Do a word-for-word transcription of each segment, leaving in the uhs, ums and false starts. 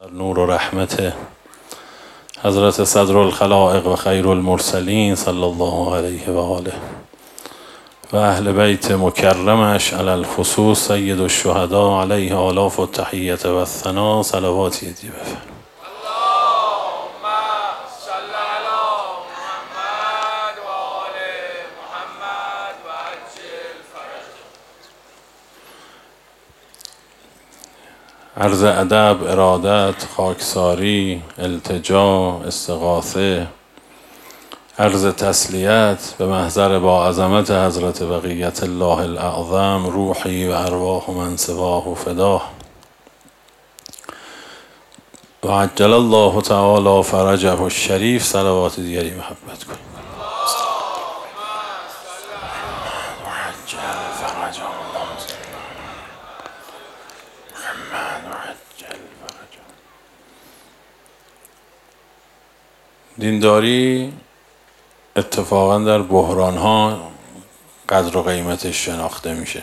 نور و رحمت حضرت صدر الخلائق و خیر المرسلین صلی الله علیه و آله و اهل بیت مکرمش علی الخصوص سید الشهدا علیه آلاف التحیت و الثنا صلواتی دی بفرمایید. عرض ادب، ارادت، خاکساری، التجا، استغاثه، عرض تسلیت به محضر با عظمت حضرت بقیت الله الاعظم روحی و ارواح من سواه و فداه و عجل الله تعالی فرجه الشریف. صلوات دیگری محبت کنید. دینداری اتفاقا در بحران ها قدر و قیمتش شناخته میشه.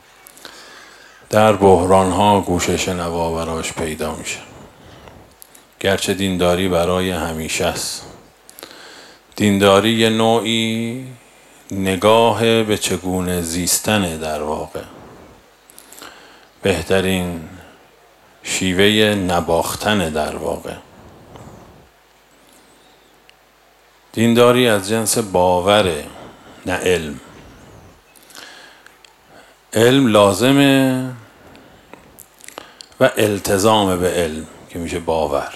در بحران ها گوش شنوا براش پیدا میشه. گرچه دینداری برای همیشه است. دینداری یه نوعی نگاه به چگونه زیستن در واقع. بهترین شیوه نباختن در واقع. دینداری از جنس باوره، نه علم. علم لازمه و التزام به علم که میشه باور.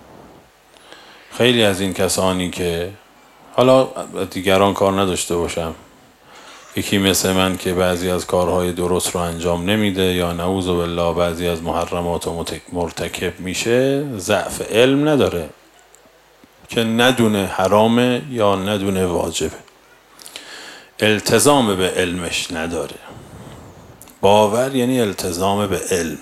خیلی از این کسانی که حالا دیگران کار نداشته باشم، یکی مثل من که بعضی از کارهای درست رو انجام نمیده یا نعوذ بالله بعضی از محرمات رو مرتکب میشه، ضعف علم نداره که ندونه حرامه یا ندونه واجبه. التزام به علمش نداره. باور یعنی التزام به علم.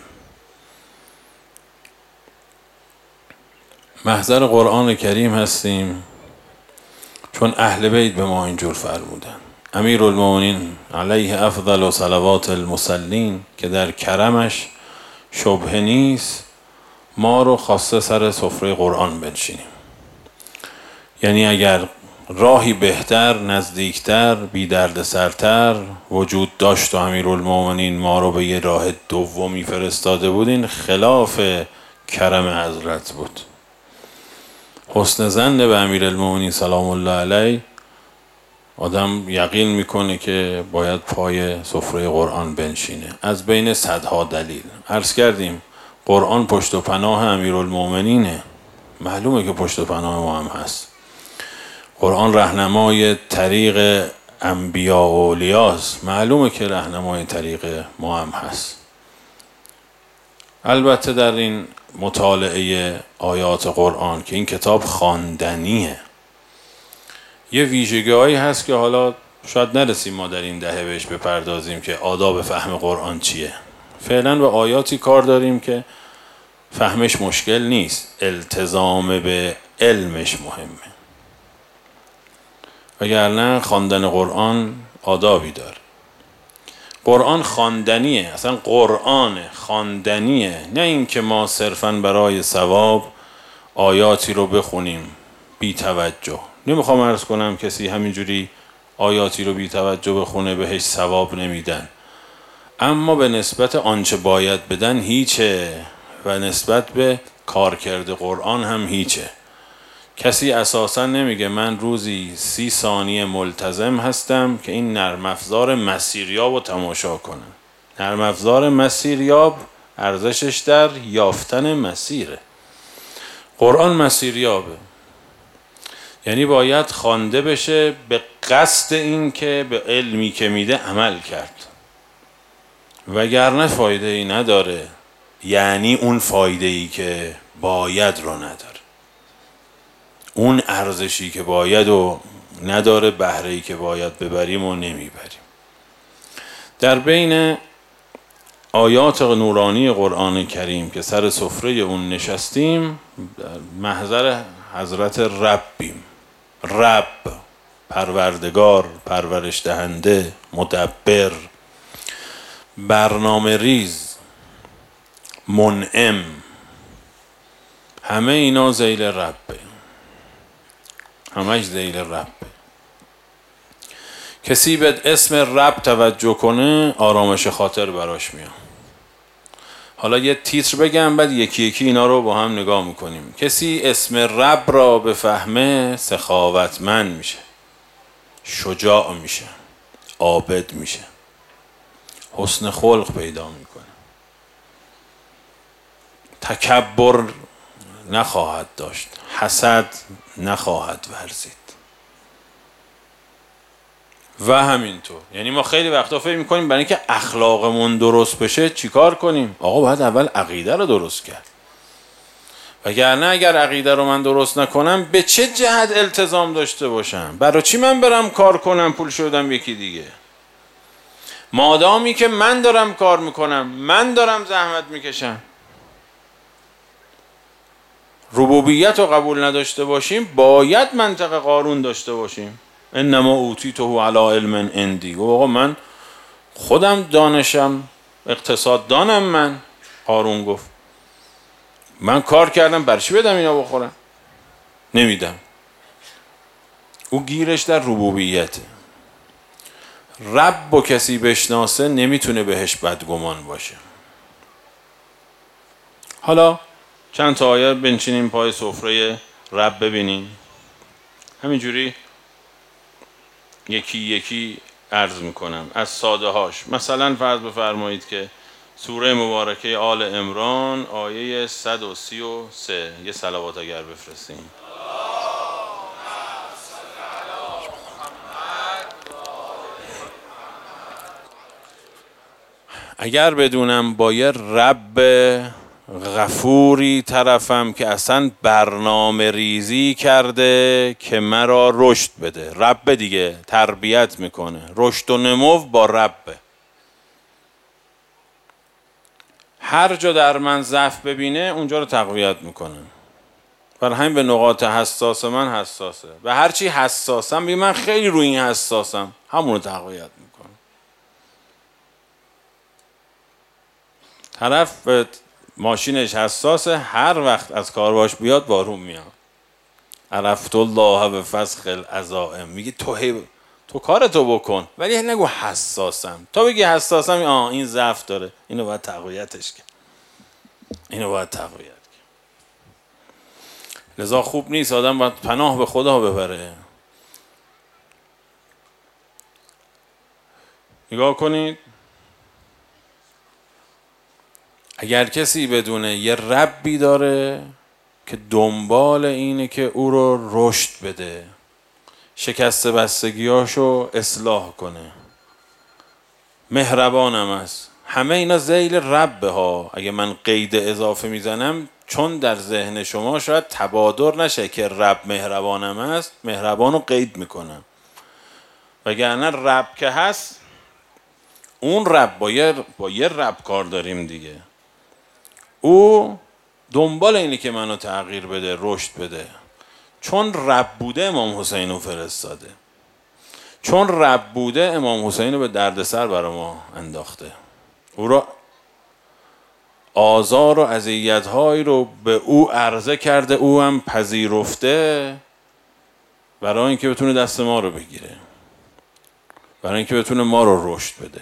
محضر قرآن کریم هستیم چون اهل بیت به ما اینجور فرمودن. امیر المؤمنین علیه افضل و صلوات المصلین که در کرمش شبهه نیست ما رو خواسته سر سفره قرآن بنشینیم. یعنی اگر راهی بهتر، نزدیکتر، بی درد سرتر وجود داشت و امیرالمومنین ما رو به یه راه دومی فرستاده بود، این خلاف کرم حضرت بود. حسن ظن به امیرالمومنین سلام الله علیه آدم یقین میکنه که باید پای سفره قرآن بنشینه از بین صدها دلیل. عرض کردیم قرآن پشت و پناه امیرالمومنینه. معلومه که پشت و پناه ما هم هست. قرآن رهنمای طریق انبیا و اولیاست. معلومه که رهنمای طریق ما هم هست. البته در این مطالعه آیات قرآن که این کتاب خواندنیه، یه ویژگی‌هایی هست که حالا شاید نرسیم ما در این دهه بهش بپردازیم که آداب فهم قرآن چیه. فعلا به آیاتی کار داریم که فهمش مشکل نیست، التزام به علمش مهمه. وگرنه خواندن قرآن آدابی داره. قرآن خواندنیه، اصلا قرآن خواندنیه، نه اینکه ما صرفاً برای ثواب آیاتی رو بخونیم بی توجه. نمیخوام عرض کنم کسی همینجوری آیاتی رو بی توجه بخونه بهش ثواب نمیدن، اما به نسبت آنچه باید بدن هیچه و نسبت به کارکرد قرآن هم هیچه. کسی اساسا نمیگه من روزی سی ثانیه ملتزم هستم که این نرم افزار مسیریاب رو تماشا کنم. نرم افزار مسیریاب ارزشش در یافتن مسیره. قرآن مسیریابه، یعنی باید خوانده بشه به قصد این که به علمی که میده عمل کرد، وگرنه فایده ای نداره. یعنی اون فایده ای که باید رو نداره، اون ارزشی که باید و نداره، بهره‌ای که باید ببریم و نمیبریم. در بین آیات نورانی قرآن کریم که سر سفره اون نشستیم محضر حضرت ربیم. رب، پروردگار، پرورش دهنده، مدبر، برنامه ریز، منعم. همه اینا ذیل ربه، همش ذیل ربه. کسی به اسم رب توجه کنه آرامش خاطر براش میاد. حالا یه تیتر بگم بعد یکی یکی اینا رو با هم نگاه میکنیم. کسی اسم رب را بفهمه سخاوتمند میشه، شجاع میشه، عابد میشه، حسن خلق پیدا میکنه، تکبر نخواهد داشت، حسد نخواهد ورزید و همینطور. یعنی ما خیلی وقتا فکر میکنیم برای اینکه اخلاقمون درست بشه چیکار کنیم؟ آقا باید اول عقیده رو درست کرد. وگرنه اگر عقیده رو من درست نکنم به چه جهت التزام داشته باشم؟ برای چی من برم کار کنم پول شدم یکی دیگه؟ مادامی که من دارم کار میکنم، من دارم زحمت میکشم، ربوبیت رو قبول نداشته باشیم باید منطق قارون داشته باشیم. انما اوتیته علی علم عندی. آقا من خودم دانشم، اقتصاد دانم، من قارون گفت من کار کردم برای چی بدم اینا بخورم؟ نمیدم. او گیرش در ربوبیته. رب و کسی بشناسه نمیتونه بهش بدگمان باشه. حالا چند تا آیه بنشینیم پای سفره رب ببینیم، همینجوری یکی یکی عرض میکنم از ساده هاش. مثلا فرض بفرمایید که سوره مبارکه آل عمران آیه صد و سی و سه یه صلوات اگر بفرستیم. اگر بدونم با یه رب غفوری طرفم که اصلا برنامه ریزی کرده که مرا رشد بده، رب دیگه تربیت میکنه، رشد و نمو با رب. هر جا در من ضعف ببینه اونجا رو تقویت میکنه. برای همین به نقاط حساس من حساسه و هر چی حساسم بگه من خیلی روی این حساسم، همون رو تقویت میکنه. طرف ماشینش حساسه، هر وقت از کار باش بیاد بارون میاد. عرفت الله به فسخ العزائم. میگه تو هی تو کارتو بکن ولی نگو حساسم. تا بگی حساسم آه این ضعف داره، اینو باید تقویتش کرد، اینو باید تقویت کرد. لذا خوب نیست آدم باید پناه به خدا ببره. نگاه کنید، اگر کسی بدونه یه ربی داره که دنبال اینه که او رو رشد بده، شکست بستگیاشو اصلاح کنه، مهربانم است، همه اینا ذیل ربه ها. اگه من قید اضافه میزنم چون در ذهن شما شاید تبادر نشه که رب مهربانم است، مهربان رو قید میکنم. وگرنه رب که هست اون رب با یه, با یه رب کار داریم دیگه. او دنبال اینه که منو تغییر بده، رشد بده. چون رب بوده امام حسین رو فرستاده، چون رب بوده امام حسین رو به دردسر برای ما انداخته، او را آزار و اذیت‌هایی رو به او عرضه کرده، او هم پذیرفته برای اینکه بتونه دست ما رو بگیره، برای اینکه بتونه ما رو رشد بده.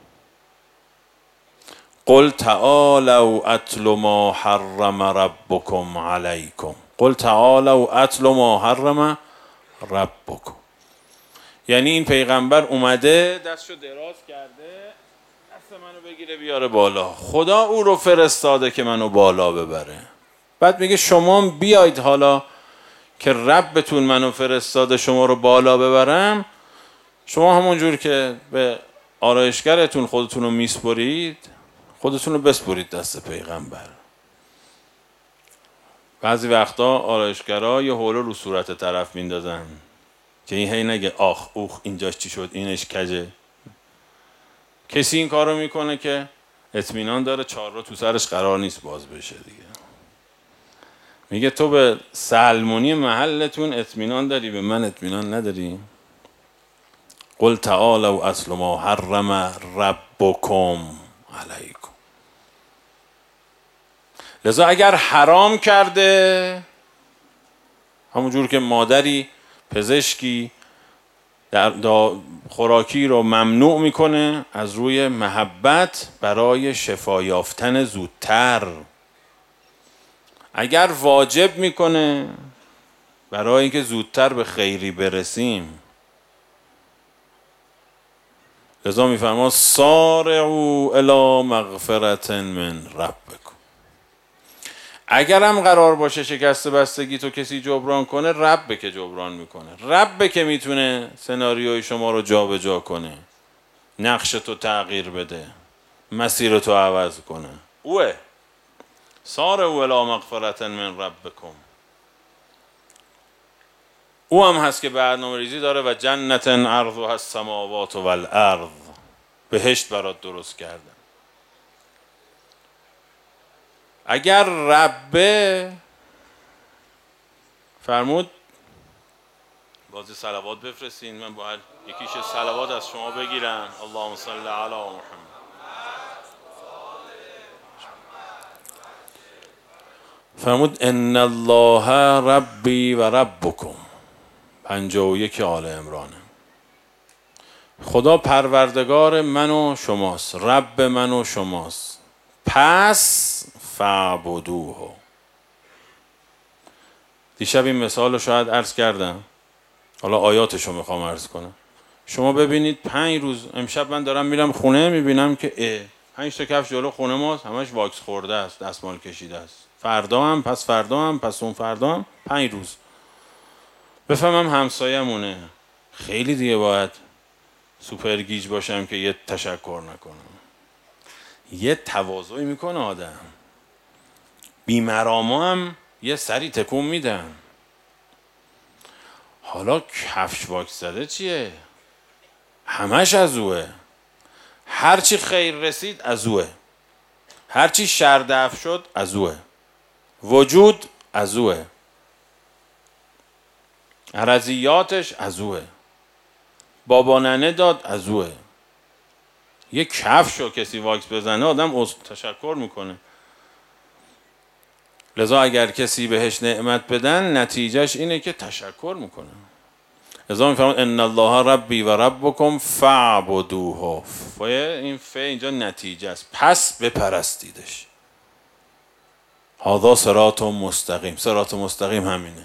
قل تعالوا اتل ما حرم ربکم علیکم. قل تعالوا اتل ما حرم ربکم. یعنی این پیغمبر اومده دستشو دراز کرده دست منو بگیره بیاره بالا، خدا او رو فرستاده که منو بالا ببره. بعد میگه شما بیاید حالا که ربتون منو فرستاده شما رو بالا ببرم، شما همونجور که به آرایشگرتون خودتون رو میسپرید خودتون رو بسپرید دست پیغمبر. بعضی وقتا آرایشگرها یه حوله رو صورت طرف میندازن که این هی نگه آخ اوخ اینجاش چی شد اینش کجه. کسی این کار رو میکنه که اطمینان داره چهار رو تو سرش قرار نیست باز بشه دیگه. میگه تو به سلمونی محلتون اطمینان داری، به من اطمینان نداری؟ قل تعالوا اتل ما حرم ربکم علیکم. لذا اگر حرام کرده، همونجور که مادری پزشکی در خوراکی رو ممنوع میکنه از روی محبت برای شفا یافتن زودتر، اگر واجب میکنه برای اینکه زودتر به خیری برسیم. لذا میفرما سارعوا الی مغفرة من ربکم. اگرم قرار باشه شکست بستگی تو کسی جبران کنه، ربه که جبران میکنه، ربه که میتونه سناریوی شما رو جا به جا کنه، نقش تو تغییر بده، مسیر تو عوض کنه. اوه سارعوا الی مغفرة من ربکم. او هم هست که برنامه ریزی داره و جنت عرضها السماوات والارض، بهشت برات درست کردن. اگر ربه فرمود بازی صلوات بفرستین، من باید یکیش صلوات از شما بگیرم. اللهم صل علی محمد. فرمود ان الله ربی و ربکم، پنجاه و یک آل عمرانه. خدا پروردگار من و شماست، رب من و شماست، پس فعبدوه. دیشب این مثال رو شاید عرض کردم، حالا آیاتش رو میخوام عرض کنم. شما ببینید پنج روز، امشب من دارم میرم خونه میبینم که اه پنج تا کفش جلو خونه ماست، همش واکس خورده است، دستمال کشیده است. فردا هم، پس فردا هم، پس اون فردا هم، پنج روز. بفهمم همسایه‌مونه، خیلی دیگه باید سوپر گیج باشم که یه تشکر نکنم. یه تواضعی میکنه آدم، بیمراما هم یه سری تکون میدن. حالا کفش واکس زده چیه؟ همش از اوه. هرچی خیر رسید از اوه، هرچی شر دفع شد از اوه، وجود از اوه، عرضیاتش از اوه، بابا ننه داد از اوه. یه کفش رو کسی واکس بزنه آدم تشکر میکنه. لذا اگر کسی بهش نعمت بدن نتیجهش اینه که تشکر میکنه. لذا میفرماد ان الله ربی و ربکم فاعبدوه. این ف اینجا نتیجه است، پس بپرستیدش. هذا صراط مستقیم. صراط مستقیم همینه.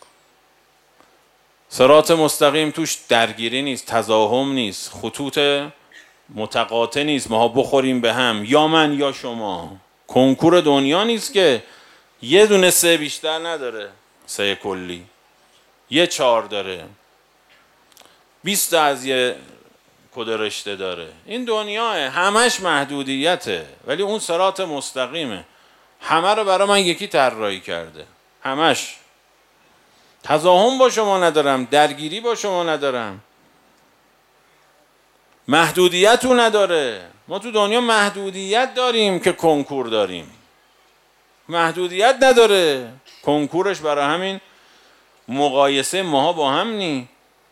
صراط مستقیم توش درگیری نیست، تزاحم نیست، خطوط متقاطع نیست، ما بخوریم به هم، یا من یا شما. کنکور دنیا نیست که یه دونه سه بیشتر نداره، سه کلی یه چهار داره، بیست از یه کد رشته داره. این دنیاه همش محدودیته، ولی اون صراط مستقیمه، همه رو برای من یکی طراحی کرده. همش تزاحم با شما ندارم، درگیری با شما ندارم، محدودیت رو نداره. ما تو دنیا محدودیت داریم که کنکور داریم، محدودیت نداره کنکورش، برای همین مقایسه ماها با هم نی.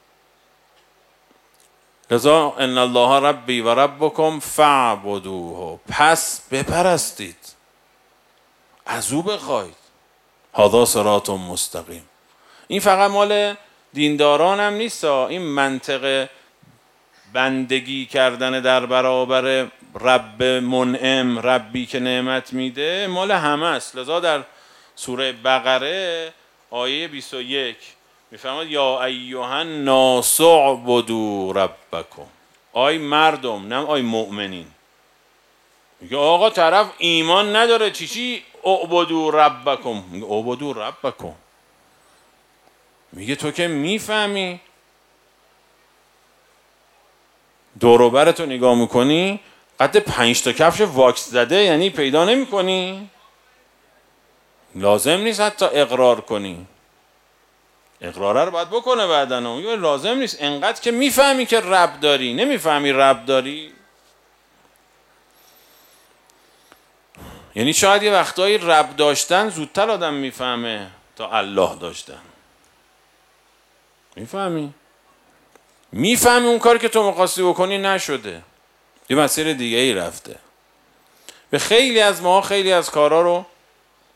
لذا ان الله ربی و ربکم فاعبدوه، پس بپرستید، از او بخواید. هذا صراط مستقیم. این فقط مال دینداران هم نیست، این منطق بندگی کردن در برابر رب منعم، ربی که نعمت میده، مال همه است. لذا در سوره بقره آیه بیست و یک میفرماد یا ایها الناس اعبدوا ربکم. آی مردم، نه آی مؤمنین. میگه آقا طرف ایمان نداره، چی چی اعبدوا ربکم؟ میگه اعبدوا ربکم. میگه تو که میفهمی، دور و برتو نگاه میکنی، قد پنج تا کفش واکس زده یعنی پیدا نمی کنی؟ لازم نیست حتی اقرار کنی، اقراره رو باید بکنه بعدن. میگه لازم نیست، انقدر که میفهمی که رب داری. نمیفهمی رب داری؟ یعنی شاید یه وقتایی رب داشتن زودتر آدم میفهمه تا الله داشتن. میفهمی؟ میفهمی اون کاری که تو می‌خواستی بکنی نشده، یه مسیر دیگه ای رفته. به خیلی از ما خیلی از کارا رو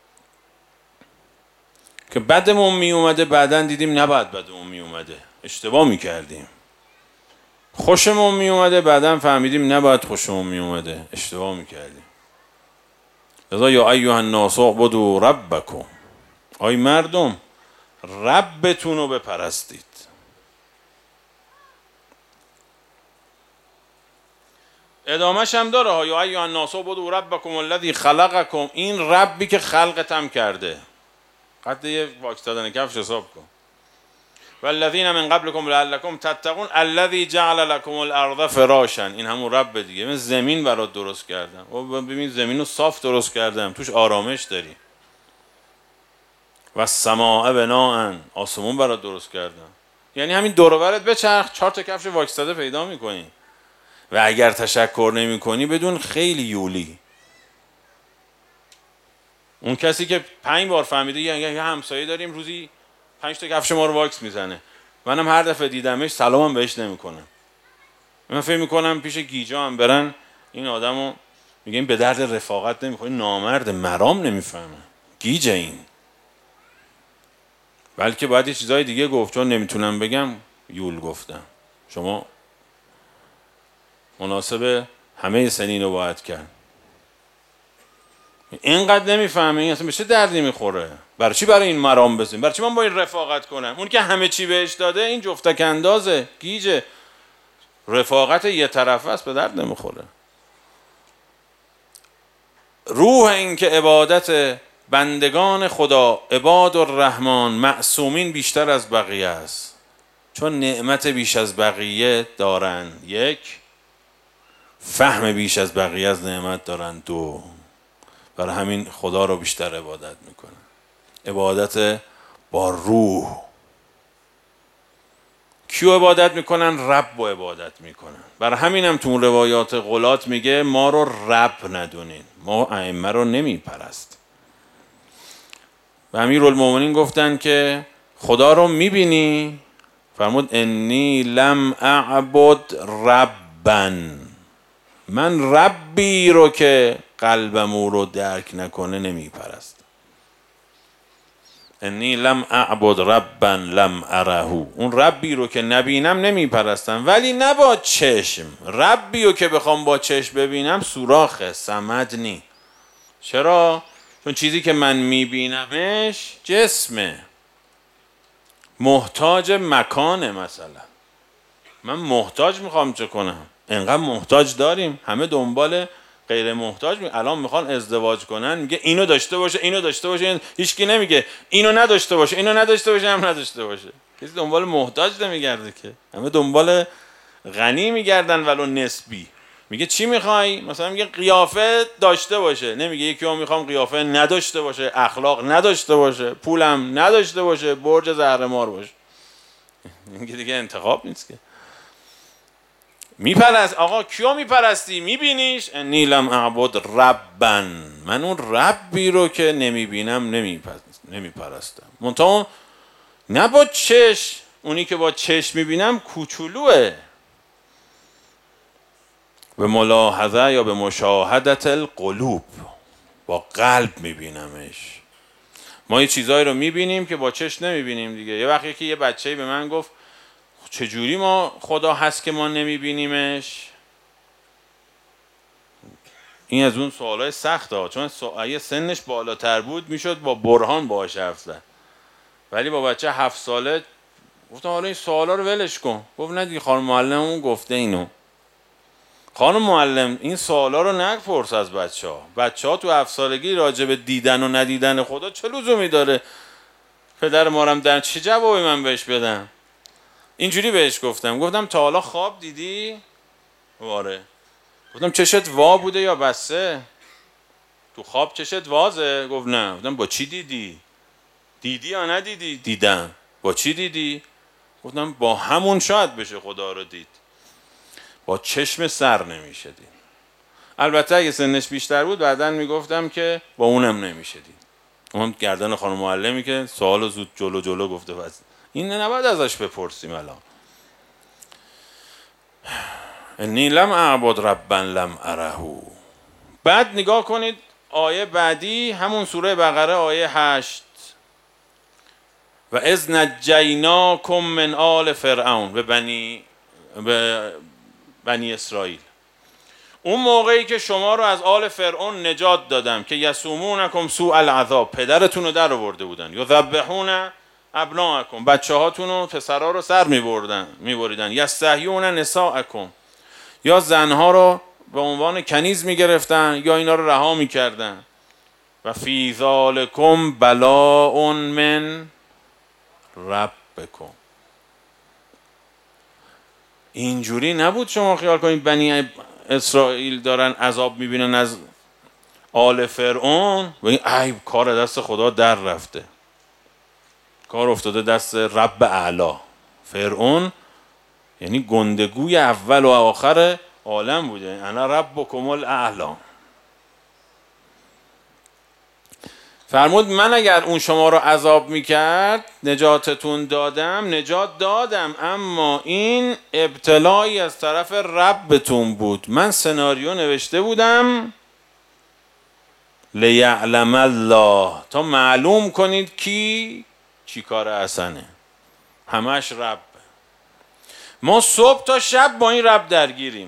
که بدمون می اومده بعداً دیدیم نباید بدمون می اومده، اشتباه می کردیم. خوشمون می اومده بعداً فهمیدیم نباید خوشمون می اومده، اشتباه می کردیم. لذا یا ایها الناس اعبدوا ربکم، آی مردم ربتون رو بپرستید. ادامهش هم داره ها، یا ایها الناس اعبدوا ربکم الذی خلقکم، این ربی که خلقت هم کرده. قد یه واکس دادن کفش حساب کن. والذین من قبلکم لعلکم تتقون الذی جعل لکم الارض فراشا، این همون رب دیگه. من زمین برات درست کردم و ببین زمین رو صاف درست کردم، توش آرامش داری. و السماء بناء، آسمون برات درست کردم. یعنی همین دور و برت بچرخ، چهار تا کفش واکس داده پیدا میکنی. و اگر تشکر نمی کنی بدون خیلی یولی. اون کسی که پنج بار فهمیده یه همسایه داریم روزی پنج تا کفش ما رو واکس میزنه، منم هر دفعه دیدمش سلامم بهش نمیکنم. من فکر میکنم پیش گیجا هم برن این آدمو میگن به درد رفاقت نمیخوره، نامرد، مرام نمیفهمه، گیجه این. بلکه باید یه چیزای دیگه گفت، چون نمیتونم بگم یول گفتم. شما مناسب همه سنین رو باید کرد. اینقدر نمیفهمه این اصلا به چه دردی میخوره. برای چی برای این مرام بزنیم؟ برای چی من با این رفاقت کنم؟ اون که همه چی بهش داده این جفتک اندازه، گیجه. رفاقت یه طرفه است، به درد نمیخوره. روح این که عبادت بندگان خدا، عباد الرحمن، معصومین بیشتر از بقیه است، چون نعمت بیش از بقیه دارن. یک، فهم بیش از بقیه از نعمت دارن. دو، برای همین خدا رو بیشتر عبادت میکنن. عبادت با روح. کیو عبادت میکنن؟ رب رو عبادت میکنن. برای همین هم تو اون روایات غلات میگه ما رو رب ندونین، ما ائمه رو نمیپرست. و امیرالمومنین گفتن که خدا رو میبینی؟ فرمود انی لم اعبد ربن، من ربی رو که قلبم او رو درک نکنه نمیپرست. انی لم اعبد ربا لم اره، اون ربی رو که نبینم نمیپرستم. ولی نه با چشم، ربی رو که بخوام با چشم ببینم سوراخه، صمد نی. چرا؟ چون چیزی که من میبینمش جسمه، محتاج مکانه. مثلا من محتاج میخوام چه کنم؟ انقدر محتاج داریم، همه دنبال غیر محتاج می. الان میخوان ازدواج کنن، میگه اینو داشته باشه، اینو داشته باشه. هیچکی نمیگه اینو نداشته باشه، اینو نداشته باشه، هم نداشته باشه. کسی دنبال محتاج نمیگرده که، همه دنبال غنی میگردن ولو نسبی. میگه چی میخوای؟ مثلا میگه قیافه داشته باشه، نمیگه یکی هم میخوام قیافه نداشته باشه، اخلاق نداشته باشه، پولم نداشته باشه، برج زهرمار باشه. میگه دیگه انتخاب نیست که. میپرست. آقا کیو میپرستی؟ میبینیش؟ انی لم اعبد ربن، من اون ربی رو که نمیبینم نمیپرستم. منتها نه با چشم، اونی که با چشم میبینم کوچولوه. به ملاحظه یا به مشاهدت القلوب، با قلب میبینمش. ما یه چیزایی رو میبینیم که با چشم نمیبینیم دیگه. یه وقتی که یه بچه‌ای به من گفت چجوری ما خدا هست که ما نمیبینیمش؟ این از اون سوالای سخته ها، چون اگه سنش بالاتر بود میشد با برهان باهاش حرف زد. ولی با بچه هفت ساله گفتم حالا این سوالا رو ولش کن. گفت نه دیگه خانم معلم اون گفته اینو. خانم معلم این سوالا رو نپرس از بچه ها. بچه ها تو هفت سالگی راجع به دیدن و ندیدن خدا چه لزومی داره؟ پدر مارم در چه جوابی من بهش بدم؟ اینجوری بهش گفتم. گفتم تا حالا خواب دیدی؟ واره. گفتم چشت وا بوده یا بسته؟ تو خواب چشت وازه؟ گفت نه. گفتم با چی دیدی؟ دیدی یا ندیدی؟ دیدم. با چی دیدی؟ گفتم با همون شاید بشه خدا رو دید، با چشم سر نمیشه دید. البته اگه سنش بیشتر بود بعدن میگفتم که با اونم نمیشه دید. اون گردن خانم معلمی که سوالو زود جلو جلو گفته بس. این نباید ازش بپرسیم الان. انی لم اعبد ربا لم اره. بعد نگاه کنید آیه بعدی، همون سوره بقره آیه هشت. و اذ نجیناکم من آل فرعون به بنی به بنی اسرائیل، اون موقعی که شما رو از آل فرعون نجات دادم که یسومونکم سوء العذاب، پدرتون رو در آورده بودن، یذبحون ابناءکم، بچه هاتون و پسرها رو سر میبردن میبریدن، یستحیون نساءکم، یا زنها رو به عنوان کنیز میگرفتن یا اینا رو رها میکردن. و فی ذالکم بلاء من ربکم. اینجوری نبود شما خیال کنید بنی اسرائیل دارن عذاب میبینن از آل فرعون و این ای کار دست خدا در رفته، کار افتاده دست رب اعلا. فرعون یعنی گندگوی اول و آخر عالم بوده، انا ربکم الاعلا. فرمود من اگر اون شما رو عذاب میکرد نجاتتون دادم، نجات دادم، اما این ابتلایی از طرف ربتون بود. من سناریو نوشته بودم لیعلم الله، تا معلوم کنید کی چی کار حسنه، همش رب. ما صبح تا شب با این رب درگیریم.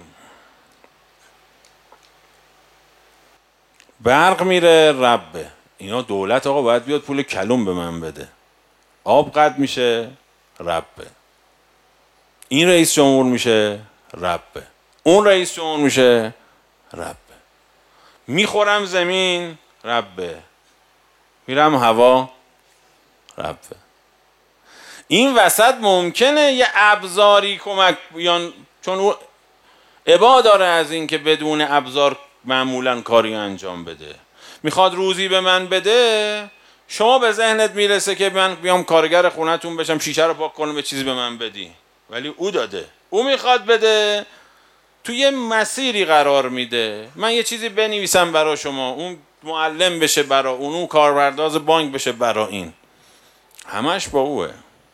برق میره ربه، اینا دولت آقا باید بیاد پول کلوم به من بده، آب قطع میشه ربه، این رئیس جمهور میشه ربه، اون رئیس جمهور میشه ربه، میخورم زمین ربه، میرم هوا ربه. این وسط ممکنه یه ابزاری کمک بیان، چون او ابا داره از این که بدون ابزار معمولا کاری انجام بده. میخواد روزی به من بده، شما به ذهنت میرسه که من بیام کارگر خونتون بشم، شیشه رو پاک کنم، به چیزی به من بدی، ولی او داده، او میخواد بده، تو یه مسیری قرار میده. من یه چیزی بنویسم برا شما، اون معلم بشه برا اون، اون کاربرداز بانک بشه برا این، همش با اوه.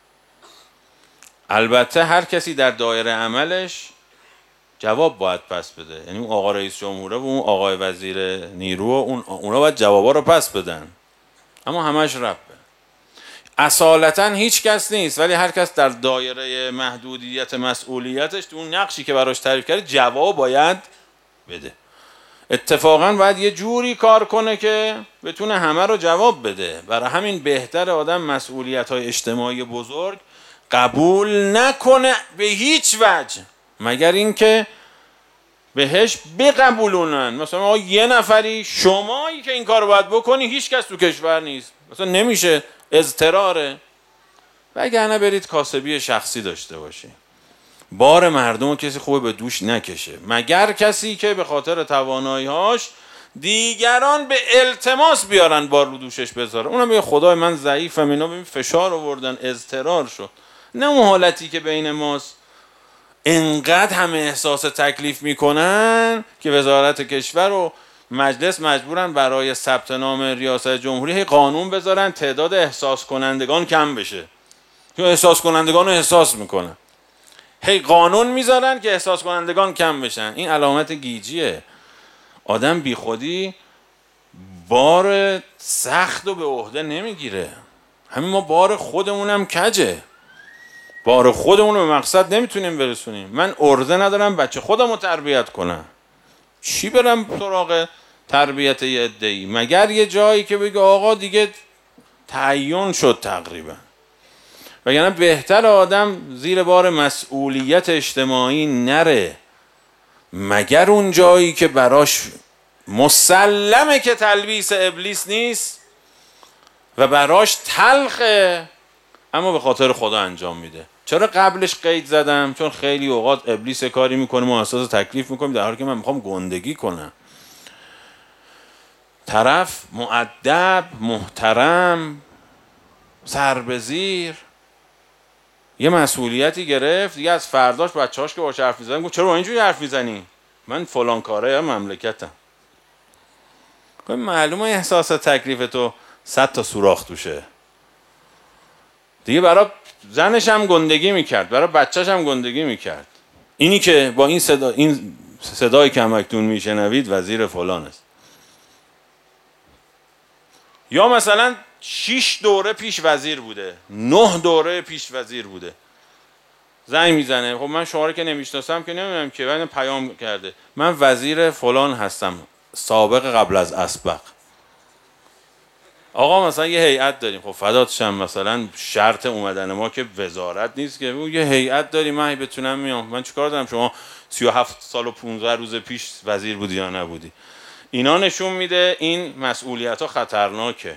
البته هر کسی در دایره عملش جواب باید پس بده، یعنی اون آقا رئیس جمهوره و اون آقای وزیر نیرو و اون اونا باید جوابا رو پس بدن، اما همش ربه. اصالتا هیچ کس نیست، ولی هر کس در دایره محدودیت مسئولیتش تو اون نقشی که براش تعریف کرده جواب باید بده. اتفاقا باید یه جوری کار کنه که بتونه همه رو جواب بده. برای همین بهتر آدم مسئولیت‌های اجتماعی بزرگ قبول نکنه به هیچ وجه، مگر اینکه بهش بقبولونن. مثلا یه نفری شمایی که این کار باید بکنی، هیچ کس تو کشور نیست، مثلا نمیشه، اضطراره. وگرنه برید کاسبی شخصی داشته باشی، بار مردم رو کسی خوبه به دوش نکشه، مگر کسی که به خاطر توانایی‌هاش دیگران به التماس بیارن بار رو دوشش بذاره. اونم میگه خدای من ضعیفم، اینا ببین فشار آوردن، اضطرار شد. نه اون حالتی که بین ماست انقدر همه احساس تکلیف میکنن که وزارت کشور و مجلس مجبورن برای ثبت نام ریاست جمهوری قانون بذارن تعداد احساس کنندگان کم بشه، چون احساس کنندگان رو احساس میکنن، هی قانون میذارن که احساس کنندگان کم بشن. این علامت گیجیه. آدم بی خودی بار سخت رو به عهده نمیگیره. همین ما بار خودمونم کجه، بار خودمون رو به مقصد نمیتونیم برسونیم. من ارزه ندارم بچه خودم رو تربیت کنم، چی برم سراغ تربیت یه عده‌ای؟ مگر یه جایی که بگه آقا دیگه تعیین شد تقریبا. وگرنه بهتر آدم زیر بار مسئولیت اجتماعی نره، مگر اون جایی که براش مسلمه که تلبیس ابلیس نیست و براش تلخه، اما به خاطر خدا انجام میده. چرا قبلش قید زدم؟ چون خیلی اوقات ابلیس کاری میکنه ما احساس تکلیف میکنیم در حالی که من میخوام گندگی کنم. طرف مؤدب، محترم، سربزیر، یه مسئولیتی گرفت دیگه، از فرداش بچه‌هاش که باهاش حرف می‌زدن گفت چرا اینجوری حرف میزنی؟ من فلان کاره مملکتم. گفت معلومه احساس تکلیف تو صد تا سوراخ توشه. دیگه برای زنش هم گندگی میکرد، برای بچهش هم گندگی میکرد. اینی که با این صدا، این صدایی که همکنون میشنوید وزیر فلان است. یا مثلا شش دوره پیش وزیر بوده، نه دوره پیش وزیر بوده. زنگ میزنه، خب من شما رو که نمیشناسم که نمیدونم که، بعد پیام کرده من وزیر فلان هستم، سابق قبل از اسبق. آقا مثلا یه هیئت داریم، خب فدات شم، مثلا شرط اومدن ما که وزارت نیست که، یه هیئت داریم، من بتونم میام، من چیکار دارم؟ شما سی و هفت سال و پانزده روز پیش وزیر بودی یا نبودی؟ اینا نشون میده این مسئولیت ها خطرناکه.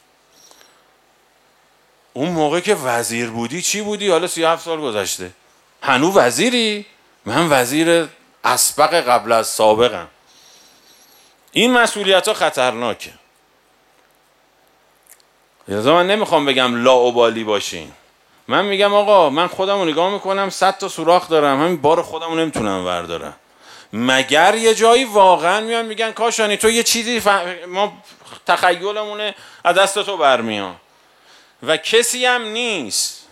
اون موقع که وزیر بودی چی بودی؟ حالا سی و هفت سال گذشته، هنوز وزیری؟ من وزیر اسبق قبل از سابقم. این مسئولیت ها خطرناکه. لذا من نمیخوام بگم لاابالی باشین، من میگم آقا من خودم رو نگاه میکنم صد تا سوراخ دارم، همین بار خودم رو نمیتونم بردارم، مگر یه جایی واقعا میان میگن کاشانی تو یه چیزی فهم... ما تخیلمونه از دست تو برمیان و کسی هم نیست،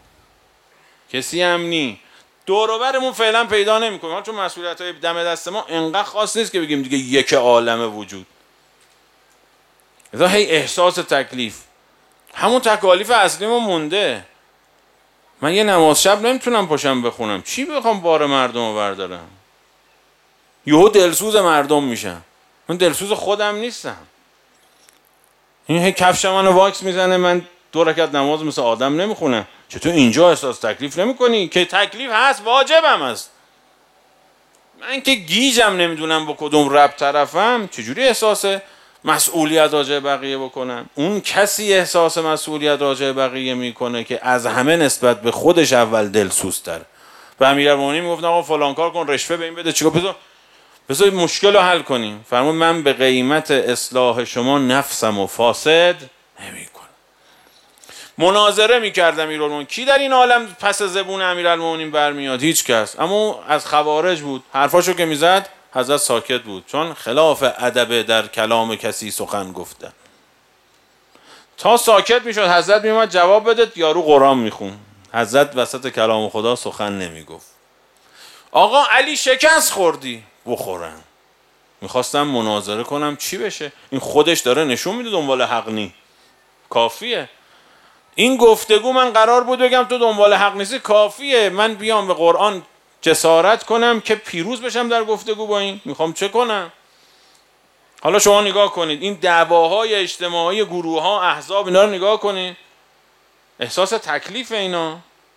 کسی هم نی دور و برمون فعلا پیدا نمیکنیم، چون مسئولیت های دم دست ما انقدر خاص نیست که بگیم دیگه یک عالمه وجود. لذا هی احساس تکلیف، همون تکالیف اصلی ما مونده. من یه نماز شب نمیتونم پاشم بخونم، چی بخوام بار مردم رو بردارم؟ یهو دلسوز مردم میشم، من دلسوز خودم نیستم. این هی کفش منو واکس میزنه، من دو رکعت نماز مثل آدم نمیخونم. چطور اینجا احساس تکلیف نمیکنی؟ که تکلیف هست، واجبم هست. من که گیجم نمیدونم با کدوم رب طرفم، چجوری احساس مسئولیت راجع بقیه بکنم؟ اون کسی احساس مسئولیت راجع بقیه میکنه که از همه نسبت به خودش اول دلسوزتر. و امیرالمومنین میگفت آقا فلان کار کن، رشوه به این بده، چیکار؟ بذار بذار مشکل رو حل کنیم. فرمود من به قیمت اصلاح شما نفسم و فاسد نمیکنم. مناظره میکرد امیرالمومنین. کی در این عالم پس زبون امیرالمومنین برمیاد؟ هیچ کس. اما از خوارج بود، حرفاشو که میزد حضرت ساکت بود، چون خلاف ادب در کلام کسی سخن گفتن. تا ساکت میشد حضرت میومد جواب بده، یارو قرآن میخون، حضرت وسط کلام خدا سخن نمیگفت. آقا علی شکست خوردی، بخورم. میخواستم مناظره کنم چی بشه؟ این خودش داره نشون میده دنبال حق نی، کافیه. این گفتگو من قرار بود بگم تو دنبال حق نیستی، کافیه. من بیام به قرآن جسارت کنم که پیروز بشم در گفتگو با این. میخوام چه کنم؟ حالا شما نگاه کنید این دعواهای اجتماعی، گروه ها، احزاب، اینا رو نگاه کنید، احساس تکلیف اینا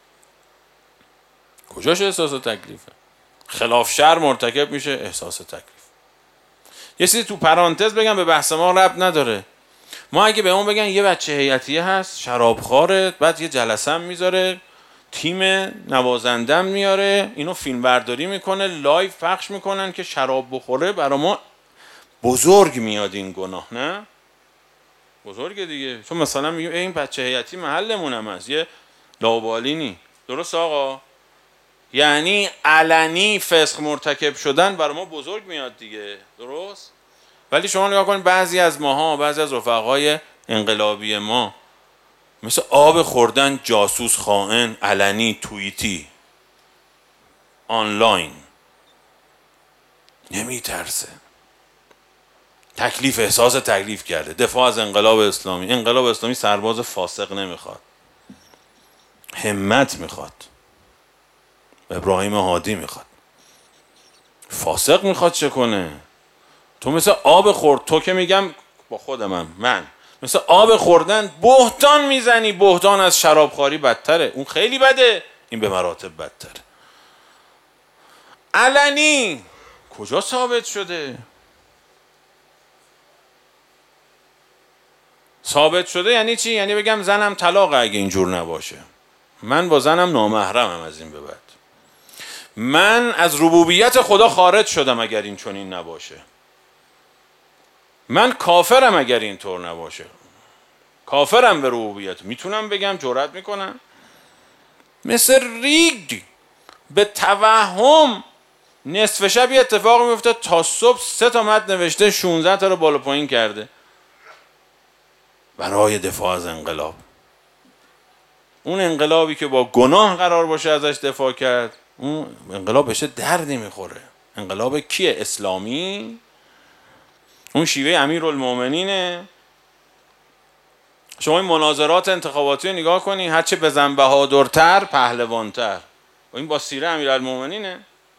کجاش احساس تکلیفه؟ خلاف شرع مرتکب میشه، احساس تکلیف. یه چیزی تو پرانتز بگم، به بحث ما ربط نداره. ما اگه به اون بگن یه بچه هیئتیه هست شرابخواره، بعد یه جلسه هم میذاره، تیم نوازندم میاره، اینو فیلم برداری میکنه، لایو پخش میکنن که شراب بخوره، برا ما بزرگ میاد این گناه. نه بزرگه دیگه، چون مثلا میگیم این بچه هیئتی محلمون هم هست، یه لاابالی نی. درست آقا؟ یعنی علنی فسق مرتکب شدن برای ما بزرگ میاد دیگه. درست؟ ولی شما نگاه کنید بعضی از ماها، بعضی از رفقای انقلابی ما، مثل آب خوردن جاسوس، خائن، علنی، توییتی، آنلاین، نمیترسه. تکلیف، احساس تکلیف کرده. دفاع از انقلاب اسلامی. انقلاب اسلامی سرباز فاسق نمیخواد، همت میخواد. ابراهیم هادی میخواد. فاسق میخواد چه کنه؟ تو مثل آب خورد، تو که میگم با خودمم، من مثل آب خوردن بهتان میزنی. بهتان از شرابخواری بدتره، اون خیلی بده، این به مراتب بدتره. علنی کجا ثابت شده؟ ثابت شده یعنی چی؟ یعنی بگم زنم طلاقه اگه اینجور نباشه، من با زنم نامحرمم از این به بعد، من از ربوبیت خدا خارج شدم اگر این چنین نباشه، من کافرم اگر اینطور نباشه، کافرم به ربوبیت. میتونم بگم، جرئت میکنم؟ مثل ریگ به توهم نصف شب یه اتفاق میفته، تا صبح سه تا متن نوشته، شانزده تا رو بالا پایین کرده برای دفاع از انقلاب. اون انقلابی که با گناه قرار باشه ازش دفاع کرد، اون انقلاب بهش دردی میخوره. انقلاب کیه؟ اسلامی؟ اون شیوه امیرالمومنینه؟ شما این مناظرات انتخاباتی رو نگاه کنی، هرچه بزن بهادرتر پهلوانتر. و این با سیره امیرالمومنینه.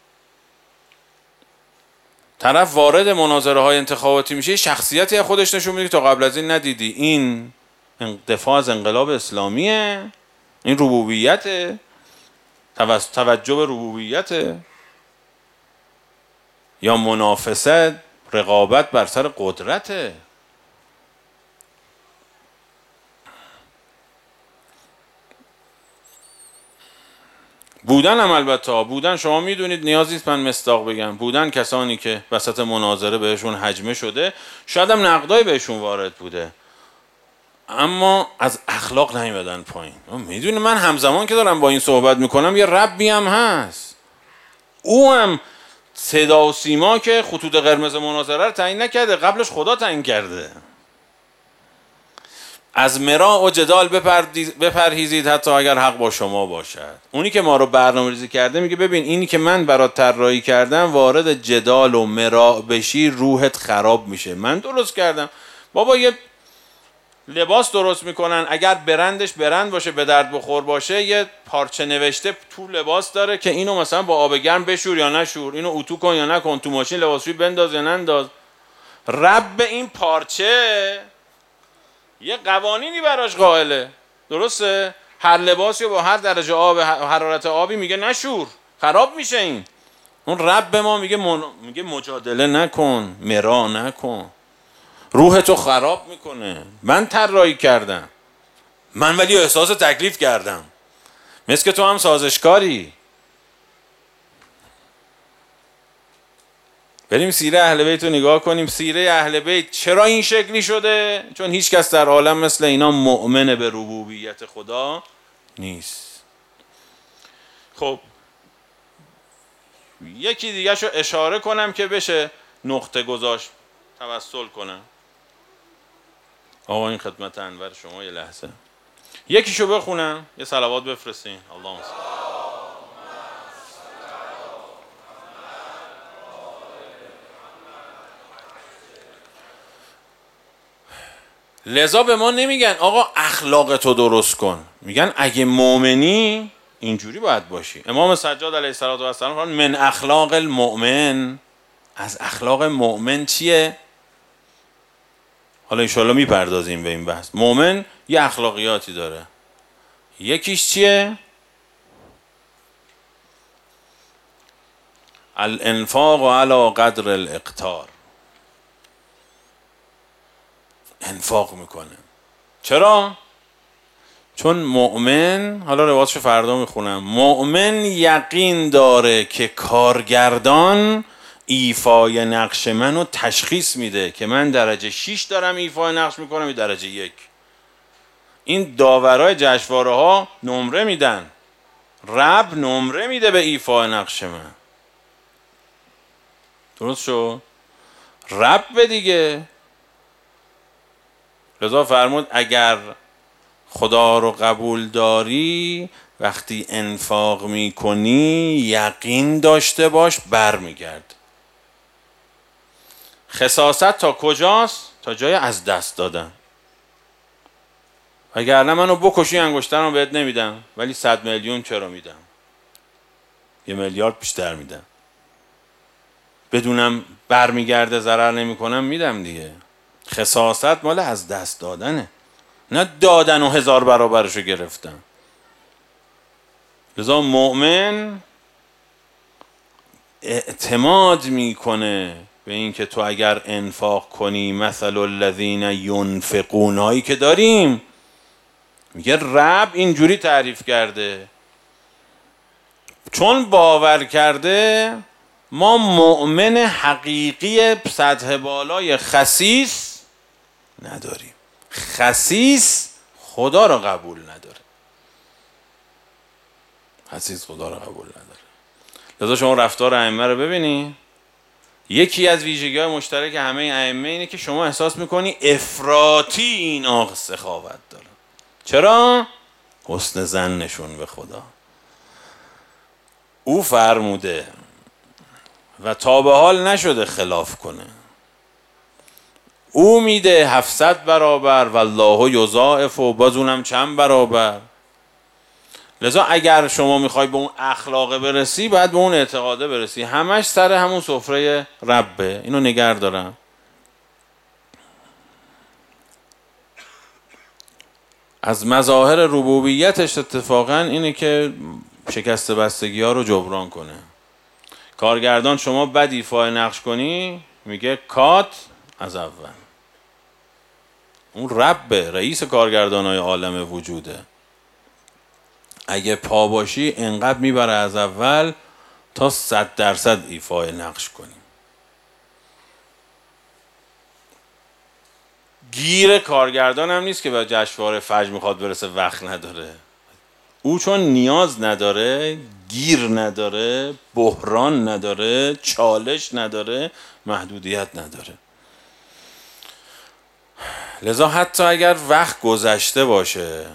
طرف وارد مناظره های انتخاباتی میشه، شخصیتی از خودش نشون میده که تا قبل از این ندیدی. این دفاع از انقلاب اسلامیه، این ربوبیته، توجه به ربوبیته، یا منافسه، رقابت بر سر قدرته. بودن هم البته بودن، شما میدونید نیاز نیست من مصداق بگم، بودن کسانی که وسط مناظره بهشون هجمه شده، شاید هم نقدای بهشون وارد بوده، اما از اخلاق نیومدن پایین. میدونی من همزمان که دارم با این صحبت میکنم یه ربی هم هست، او هم صدا و سیما که خطوط قرمز مناظره رو تعیین نکرده، قبلش خدا تعیین کرده. از مراء و جدال بپرهیزید حتی اگر حق با شما باشد. اونی که ما رو برنامه‌ریزی کرده میگه ببین اینی که من برات طراحی کردم وارد جدال و مراء بشی روحت خراب میشه. من درست کردم بابا، یه لباس درست میکنن، اگر برندش برند باشه، به درد بخور باشه، یه پارچه نوشته تو لباس داره که اینو مثلا با آب گرم بشور یا نشور، اینو اتو کن یا نکن، تو ماشین لباسشویی بنداز یا ننداز. رب این پارچه یه قوانینی براش قائله، درسته؟ هر لباسی با هر درجه آب حرارت آبی میگه نشور، خراب میشه. این اون رب ما میگه من... میگه مجادله نکن، مرا نکن، روحتو خراب میکنه. من طراحی کردم، من ولی احساس تکلیف کردم، مثل که تو هم سازشکاری. بریم سیره اهل بیت رو نگاه کنیم. سیره اهل بیت چرا این شکلی شده؟ چون هیچ کس در عالم مثل اینا مؤمن به ربوبیت خدا نیست. خب یکی دیگه شو اشاره کنم که بشه نقطه گذاشت، توسل کنم. آقا این خدمت انور شما یه لحظه یکیشو بخونم، یه صلوات بفرستین. اللهم صل. لذا به ما نمیگن آقا اخلاق تو درست کن، میگن اگه مؤمنی اینجوری باید باشی. امام سجاد علیه السلام فرمود من اخلاق المؤمن، از اخلاق مؤمن چیه؟ حالا انشاءالله میپردازیم به این بحث. مؤمن یه اخلاقیاتی داره، یکیش چیه؟ الانفاق علی قدر الاقتار، انفاق میکنه. چرا؟ چون مؤمن، حالا روایتشو فردا میخونم، مؤمن یقین داره که کارگردان ایفای نقش منو تشخیص میده که من درجه شیش دارم ایفای نقش میکنم یا درجه یک. این داورای جشنواره ها نمره میدن، رب نمره میده به ایفای نقش من. درست شو؟ رب دیگه. لذا فرمود اگر خدا رو قبول داری وقتی انفاق میکنی یقین داشته باش بر میگرد. خساست تا کجاست؟ تا جای از دست دادن. اگر نه منو بکشی انگشترمو بهت نمیدم، ولی صد میلیون چرا میدم؟ یه میلیارد بیشتر میدم. بدونم بر میگرده ضرر نمی کنم میدم دیگه. خساست مال از دست دادنه، نه دادن و هزار برابرشو گرفتن. لذا مؤمن اعتماد میکنه به این که تو اگر انفاق کنی، مثل الذین ینفقون، هایی که داریم، میگه رب اینجوری تعریف کرده. چون باور کرده ما مؤمن حقیقی سطح بالای خسیس نداریم. خسیس خدا رو قبول نداره، خسیس خدا رو قبول نداره. لذا شما رفتار ائمه رو ببینی، یکی از ویژگی‌های مشترک همه ائمه اینه که شما احساس میکنی افراطی اینا سخاوت دارن. چرا؟ حسن ظنشون به خدا. او فرموده و تا به حال نشده خلاف کنه. او میده هفتصد برابر والله یضاعف و باز اونم چند برابر. لذا اگر شما میخوای به اون اخلاق برسی باید به اون اعتقاده برسی. همش سر همون سفره ربه. اینو نگه دارم. از مظاهر ربوبیتش اتفاقا اینه که شکست بستگی ها رو جبران کنه. کارگردان شما بد ایفای نقش کنی میگه کات از اول. اون ربه، رئیس کارگردان های عالم وجوده. اگه پا باشی انقدر میبره از اول تا صد درصد ایفای نقش کنی. گیر کارگردان هم نیست که به جشنواره فجر میخواد برسه وقت نداره. او چون نیاز نداره، گیر نداره، بحران نداره، چالش نداره، محدودیت نداره. لذا حتی اگر وقت گذشته باشه،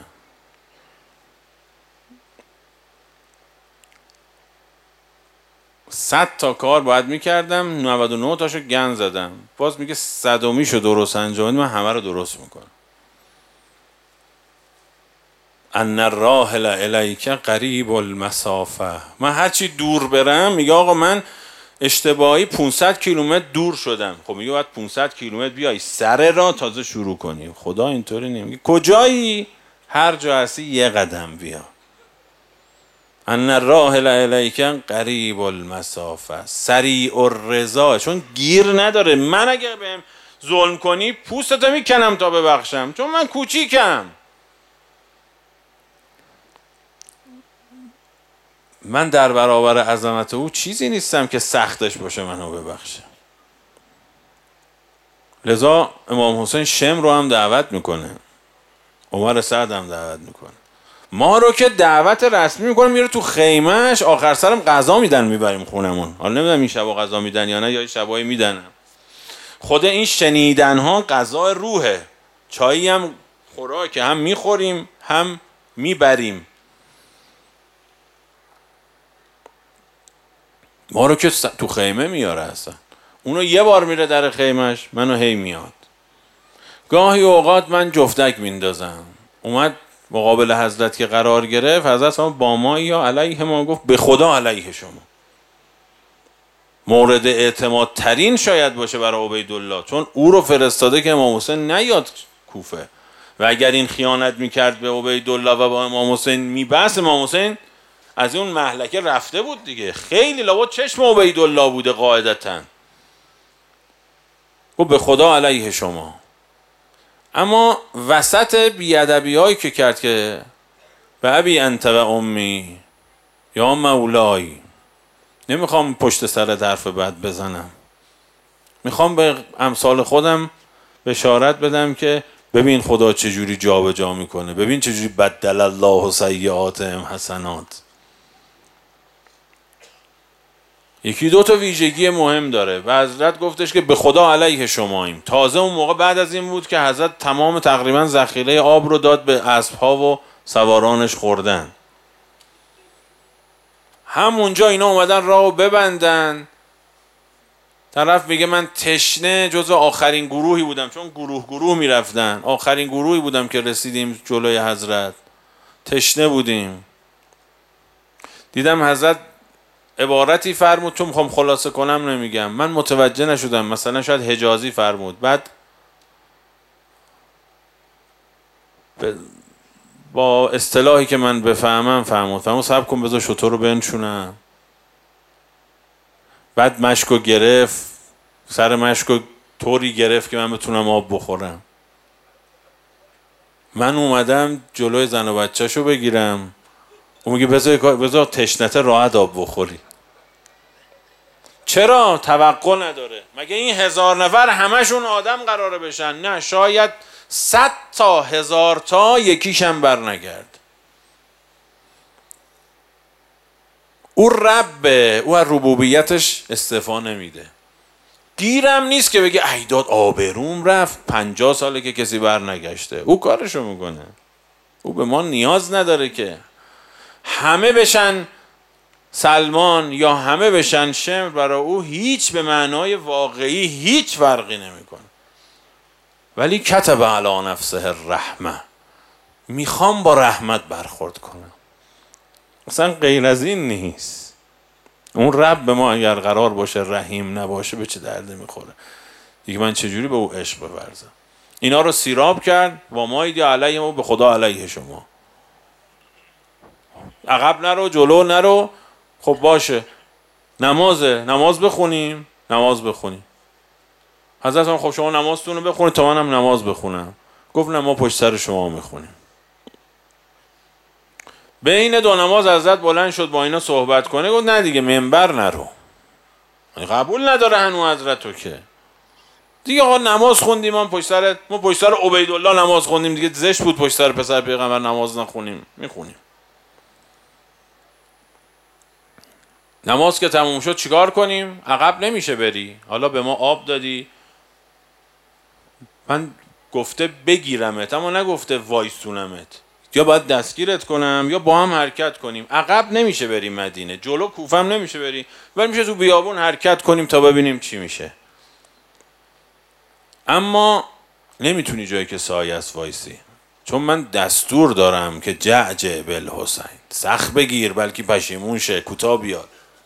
صد تا کار باید میکردم، نود و نه تاشو گند زدم، باز میگه صدومیشو درست انجام من همه رو درست میکنم. ان الراحل الیک قریب المسافه. من هرچی دور برم میگه آقا من اشتباهی پانصد کیلومتر دور شدم. خب میگه باید پانصد کیلومتر بیای سر راه تازه شروع کنی. خدا اینطوری نمیگه. کجایی؟ هر جا هستی یه قدم بیا. ان الراحل الیک قریب المسافه سریع الرضا. چون گیر نداره. من اگه بهم ظلم کنی پوستتو میکنم تا ببخشم، چون من کوچیکم. من در برابر عظمت او چیزی نیستم که سختش باشه منو ببخشه. لذا امام حسین شم رو هم دعوت میکنه، عمر سعد هم دعوت میکنه. ما رو که دعوت رسمی میکنه، میره تو خیمهش، آخر سرم غذا میدن میبریم خونمون. حالا نمیدونم این شبا غذا میدن یا نه، یا شبایی میدن. خود این شنیدن ها غذا روحه. چایی هم خوراکه، هم میخوریم هم میبریم. ما رو که تو خیمه میاره اصلا. اونو یه بار میره در خیمهش، منو هی میاد. گاهی اوقات من جفتک میندازم. اومد مقابل حضرت که قرار گرفت، حضرت هم با ما یا علیه ما گفت به خدا علیه شما. مورد اعتماد ترین شاید باشه برای عبیدالله، چون او رو فرستاده که امام حسین نیاد کوفه. و اگر این خیانت میکرد به عبیدالله و با امام حسین میبست، امام حسین از اون مهلکه رفته بود دیگه. خیلی لابد چشم عبیدالله بوده قاعدتاً. گفت به خدا علیه شما. اما وسط بیادبی هایی که کرد که به ابی انت و امی یا مولای، نمیخوام پشت سر حرف بد بزنم، میخوام به امثال خودم بشارت بدم که ببین خدا چجوری جا به جا میکنه، ببین چجوری بدل الله سیئاتهم حسنات. یکی دو تا ویژگی مهم داره و حضرت گفتش که به خدا علیه شماییم. تازه اون موقع بعد از این بود که حضرت تمام تقریبا ذخیره آب رو داد به اسب‌ها و سوارانش خوردن. همونجا اینا اومدن راهو ببندن. طرف میگه من تشنه جزو آخرین گروهی بودم، چون گروه گروه میرفتن، آخرین گروهی بودم که رسیدیم جلوی حضرت. تشنه بودیم. دیدم حضرت عبارتی فرمود، تو میخوام خلاصه کنم نمیگم، من متوجه نشدم، مثلا شاید حجازی فرمود. بعد با اصطلاحی که من بفهمم فرمود فرمود صبر کن بذار شتر رو بنشونم. بعد مشکو گرفت، سر مشکو طوری گرفت که من بتونم آب بخورم. من اومدم جلوی زن و بچه‌شو بگیرم، اون میگه بذار بذار تشنت راحت آب بخوری. چرا؟ توقع نداره. مگه این هزار نفر همشون آدم قراره بشن؟ نه، شاید صد تا هزار تا یکیشم بر نگرد. او ربه، او از ربوبیتش استعفا نمیده. گیرم نیست که بگه ایداد آبروم رفت، پنجاه ساله که کسی بر نگشته. او کارشو میکنه. او به ما نیاز نداره که همه بشن سلمان یا همه بشن شمر. برای او هیچ به معنای واقعی هیچ فرقی نمیکنه. ولی کتب علی نفسه الرحمه، میخوام با رحمت برخورد کنم. اصلا غیر از این نیست. اون رب ما اگر قرار باشه رحیم نباشه به چه درد میخوره دیگه؟ من چجوری به او عشق بورزم؟ اینا رو سیراب کرد و ما ایدی علیه ما به خدا علیه شما. عقب نرو، جلو نرو. خب باشه، نمازه، نماز بخونیم، نماز بخونیم. حضرت هم خب شما نمازتون رو بخونید تا منم نماز بخونم. گفت نه، ما پشت سر شما میخونیم. بین دو نماز حضرت بلند شد با اینا صحبت کنه. گفت نه دیگه، منبر نرو، قبول نداره هنو حضرتو که دیگه. آقا نماز خوندیم، ما پشت سر ما پشت سر عبیدالله نماز خوندیم دیگه، زشت بود پشت سر پسر پیغمبر نماز نخونیم. میخونیم. نماز که تموم شد چیکار کنیم؟ عقب نمیشه بری. حالا به ما آب دادی، من گفته بگیرمت اما نگفته وایسونمت. یا باید دستگیرت کنم یا با هم حرکت کنیم. عقب نمیشه بریم مدینه، جلو کوفه هم نمیشه بریم، ولی میشه تو بیابون حرکت کنیم تا ببینیم چی میشه. اما نمیتونی جایی که سایه است وایسی، چون من دستور دارم که جعجع بالحسین، سخت بگیر بلکه پشیمون شه، کوتاه بیاد.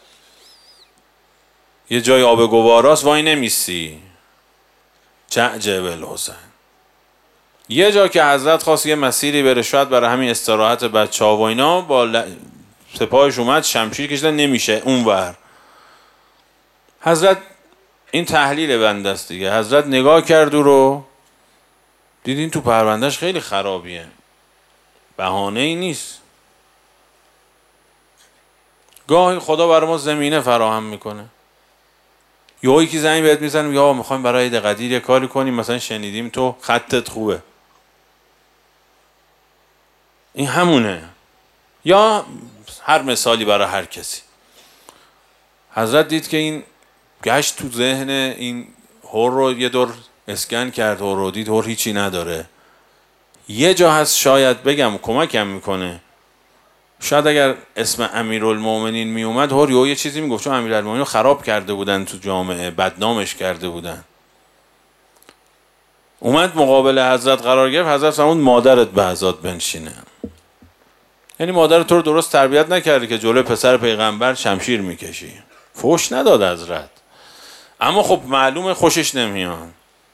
یه جای آب گواراست وای نمیسی، جعجع بالحسین. یه جا که حضرت خواست یه مسیری بره، شاید برای همین استراحت بچه ها و اینا، با ل... سپاهش اومد شمشیر کشیدن، نمیشه اونور. حضرت این تحلیل بنده است دیگه. حضرت نگاه کرد و رو دیدین تو پروندهش خیلی خرابیه، بهانه ای نیست. گاهی خدا برای ما زمینه فراهم میکنه، یهو یکی زنگ بهت میزنه یا میخوایم برای عید قدیر یه کاری کنیم، مثلا شنیدیم تو خطت خوبه، این همونه. یا هر مثالی برای هر کسی. حضرت دید که این گشت تو ذهن این هور رو یه دور اسکن کرد، هور رو دید هور هیچی نداره. یه جا هست شاید بگم کمکم میکنه، شاید اگر اسم امیرالمومنین می اومد هور یه, یه چیزی میگفت، چون امیرالمومنین رو خراب کرده بودن تو جامعه، بدنامش کرده بودن. اومد مقابل حضرت قرار گرفت. حضرت فرمود مادرت به حضرت بنشینه. یعنی مادر تو رو درست تربیت نکردی که جلوی پسر پیغمبر شمشیر میکشی. فوش نداد حضرت، اما خب معلومه خوشش نمیاد.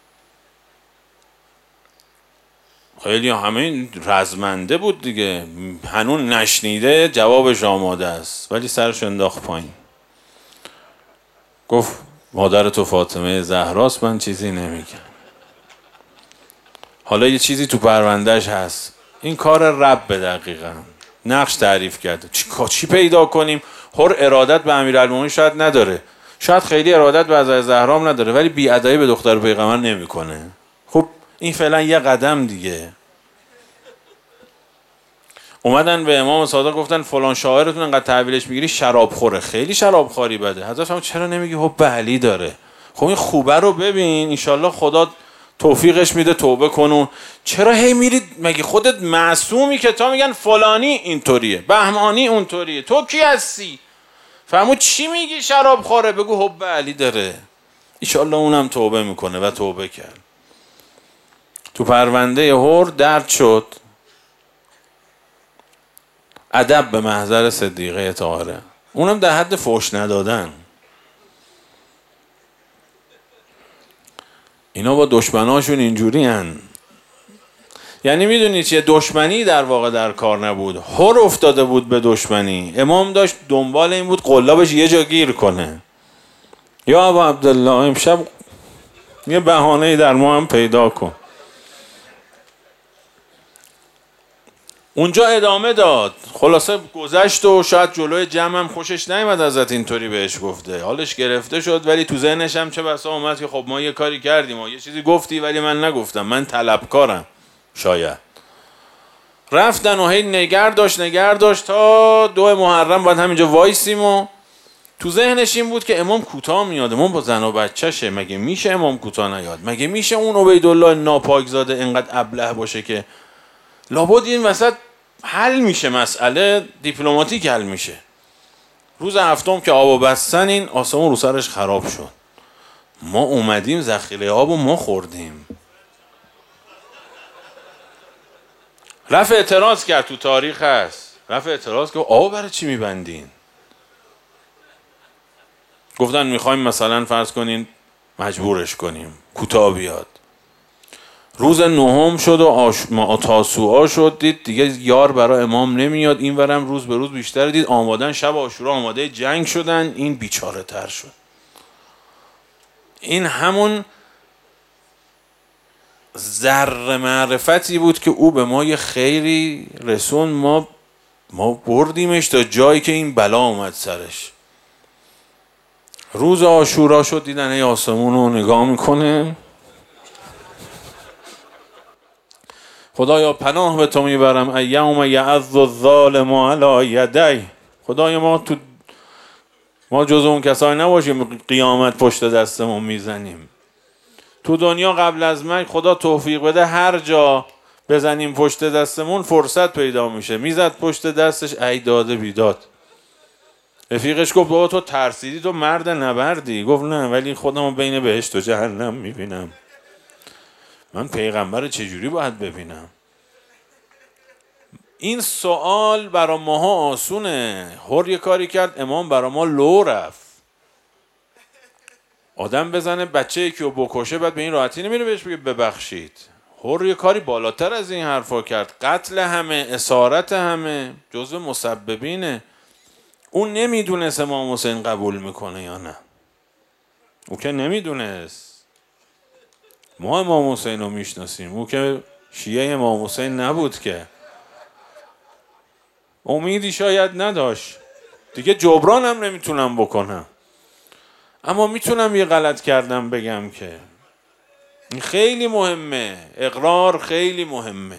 خیلی همین رزمنده بود دیگه، هنون نشنیده جوابش آماده است، ولی سرش انداخت پایین. گفت مادر تو فاطمه زهراست، من چیزی نمیگم. حالا یه چیزی تو پروندهش هست، این کار رب دقیقا نقش تعریف کرده. چی, چی پیدا کنیم؟ هر ارادت به امیرالمومنین شاید نداره، شاید خیلی ارادت به حضرت زهرا هم نداره، ولی بی‌ادبی به دختر پیغمبر نمیکنه. خب این فعلا یه قدم دیگه. اومدن به امام صادق گفتن فلان شاعرتون انقدر تحویلش میگیری شراب خوره، خیلی شراب خوری بده. حضرت فرمود چرا نمیگی حب علی داره؟ خب این خوبه رو ببین، انشالله خدا توفیقش میده توبه کنون. چرا هی میرید؟ مگه خودت معصومی که تا میگن فلانی اینطوریه، بهمانی اونطوریه، تو کی هستی؟ فرمود چی میگی شراب خوره؟ بگو حب علی داره، انشالله اونم توبه میکنه. و توبه کرد. تو پرونده هور درد شد، ادب به محضر صدیقه طاهره، اونم در حد فوش ندادن. اینا با دشمناشون اینجوری هن. یعنی میدونی چیه؟ دشمنی در واقع در کار نبود، هر افتاده بود به دشمنی. امام داشت دنبال این بود قلابش یه جا گیر کنه. یا ابا عبدالله امشب یه بهانه‌ای در ما هم پیدا کن. اونجا ادامه داد. خلاصه گذشت و شاید جلوی جمع هم خوشش نیامد حضرت اینطوری بهش گفته، حالش گرفته شد، ولی تو ذهنش هم چه بسا اومد که خب ما یه کاری کردیم، ما یه چیزی گفتی ولی من نگفتم، من طلبکارم. شاید رفتن و هی نگر داشت نگر داشت تا دو محرم باید همینجا وایسیم و تو ذهنش این بود که امام کوتاه میاد، امام با زن و بچه‌شه، مگه میشه امام کوتاه نیاد؟ مگه میشه اون عبیدالله ناپاکزاده اینقدر ابله باشه که لابد این وسط حل میشه، مسئله دیپلماتیک حل میشه. روز هفتم که آبو بستن این آسمون رو سرش خراب شد. ما اومدیم ذخیره آبو ما خوردیم، رفع اعتراض کرد، تو تاریخ هست، رفع اعتراض کرد آقا برای چی میبندین؟ گفتن میخوایم مثلا فرض کنین مجبورش کنیم کوتاه بیاد. روز نهم شد و آش... تاسوعا شد، دید دیگه یار برای امام نمیاد، این ورم روز به روز بیشتر، دید آمادن شب عاشورا آماده جنگ شدن، این بیچاره تر شد. این همون ذره معرفتی بود که او به ما یه خیری رسون، ما ما بردیمش تا جایی که این بلا اومد سرش. روز عاشورا شد، دیدن ای آسمون رو نگاه میکنه، خدایا پناه به تو میبرم ایوم یعض الظالم علی یدی. خدایا ما تو ما جز اون کسایی نباشیم قیامت پشت دستمون میزنیم. تو دنیا قبل از مرگ خدا توفیق بده هر جا بزنیم پشت دستمون فرصت پیدا میشه. میزد پشت دستش ای داده بیداد. رفیقش گفت بابا تو ترسیدی، تو مرد نبردی. گفت نه ولی خودمو بین بهشت و جهنم میبینم، من پیغمبر چجوری باید ببینم؟ این سوال برا ماها آسونه. هر یه کاری کرد امام برا ما لو رفت. آدم بزنه بچه یکی رو بکشه بعد به این راحتی نمیره بهش بگه ببخشید. هر یه کاری بالاتر از این حرفا کرد، قتل همه، اسارت همه، جزو مسببینه. اون نمیدونست امام حسین قبول میکنه یا نه، او که نمیدونست. ما امام حسین رو میشناسیم، او که شیعه امام حسین نبود که، امیدی شاید نداشت دیگه. جبران هم نمیتونم بکنم، اما میتونم یه غلط کردم بگم که این خیلی مهمه، اقرار خیلی مهمه.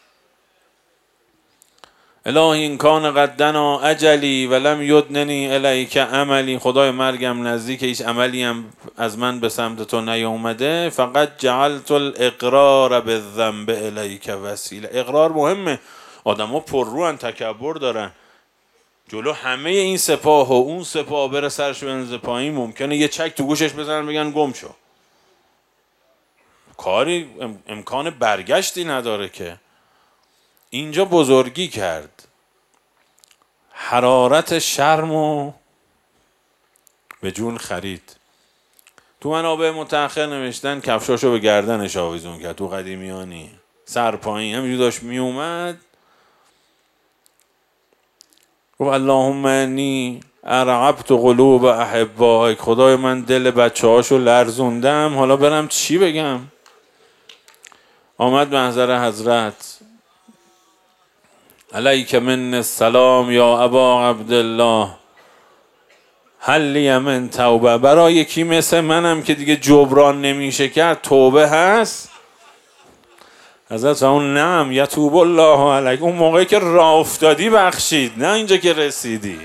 الهی این کان قدنا اجلی ولم یدننی الیک عملی. خدای مرگم نزدیک، هیچ عملی هم از من به سمت تو نیامده. فقط جعلت الاقرار بالذنب الیک وسیله. اقرار مهمه. آدم ها پر روان، تکبر دارن، جلو همه این سپاه و اون سپاه بره سرش بنزه پایین، ممکنه یه چک تو گوشش بزنن بگن گم شو. کاری امکان برگشتی نداره که. اینجا بزرگی کرد، حرارت شرمو به جون خرید. تو منابع متأخر نوشتن کفشاشو به گردنش آویزون کرد. تو قدیمیانی سر پایین همینجور داشت می اومد، گفت اللهم انی ارعبت قلوب احبائک. خدای من دل بچه هاشو لرزوندم، حالا برم چی بگم؟ آمد محضر حضرت، علیک من السلام یا ابا عبدالله هل لی من توبه. برای یکی مثل منم که دیگه جبران نمیشه کرد توبه هست؟ حضرت اون نعم یتوب الله علیک. اون موقعی که راه افتادی بخشید، نه اینجا که رسیدی.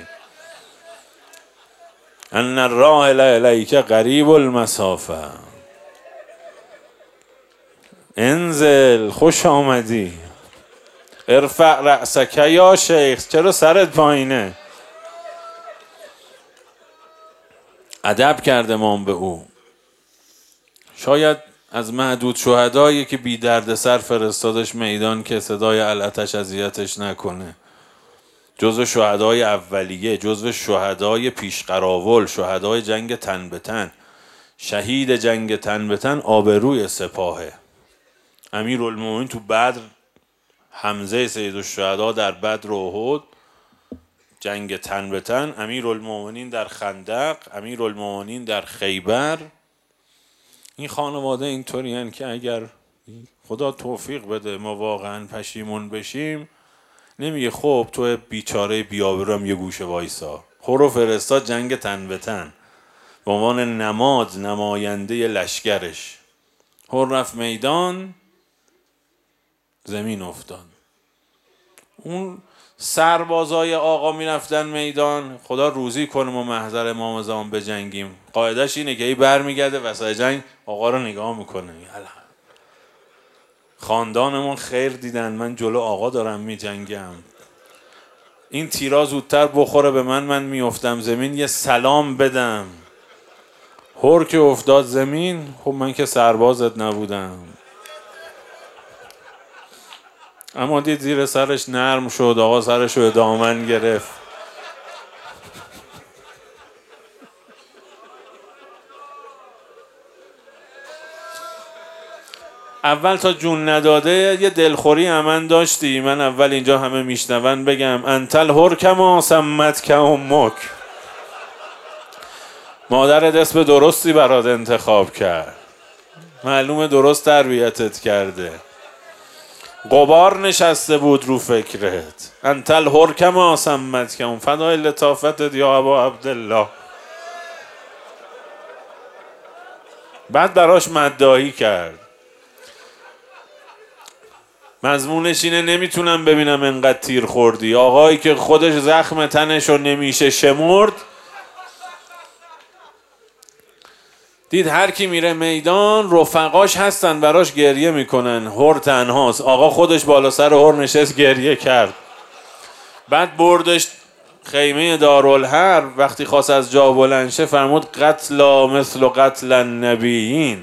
ان الراحل الیک قریب المسافه. انزل، خوش آمدی. ارفع رأسک یا شیخ، چرا سرت پایینه؟ ادب کرد امام به او. شاید از معدود شهدایی که بی درد سر فرستادش میدان که صدای الاتش اذیتش نکنه. جزو شهدای اولیه، جزو شهدای پیشقراول، شهدای جنگ تن به تن. شهید جنگ تن به تن آبروی سپاهه. امیرالمومنین تو بدر، حمزه سیدالشهدا در بدر و احد، جنگ تن به تن. امیرالمومنین در خندق، امیرالمومنین در خیبر. این خانواده اینطوری هن که اگر خدا توفیق بده ما واقعا پشیمون بشیم، نمیگه خب تو بیچاره بیابرم یه گوشه وایسا. خورو فرستاد جنگ تن به تن به عنوان نماد، نماینده لشکرش. هر رفت میدان، زمین افتاد. اون سربازای آقا میرفتن میدان، خدا روزی کنه ما محضر امام زمان بجنگیم. قاعدش اینه که ای بر میگرده وسط جنگ آقا رو نگاه میکنه، خاندانمون خیر دیدن، من جلو آقا دارم میجنگم، این تیرا زودتر بخوره به من، من میافتم زمین یه سلام بدم. هر که افتاد زمین، خب من که سربازت نبودم. اما دید زیر سرش نرم شد، آقا سرش رو به دامن گرفت. اول تا جون نداده یه دلخوری امن داشتی، من اول اینجا همه میشنون بگم انتل هرکما سمت که امک، مادرت اسم درستی برات انتخاب کرد، معلومه درست تربیتت کرده، غبار نشسته بود رو فکرت. انتل هرکما سمت که امک، فدای لطافتت یا ابا عبدالله. بعد براش مداحی کرد. مضمونش اینه نمیتونم ببینم انقدر تیر خوردی. آقایی که خودش زخم تنشو نمیشه شمرد، دید هر کی میره میدان رفقاش هستن براش گریه میکنن، هر تنهاست. آقا خودش بالا سر هر نشست گریه کرد. بعد بردش خیمه دارالحرب، وقتی خواست از جا بلند شه فرمود قتلا مثل قتل النبیین.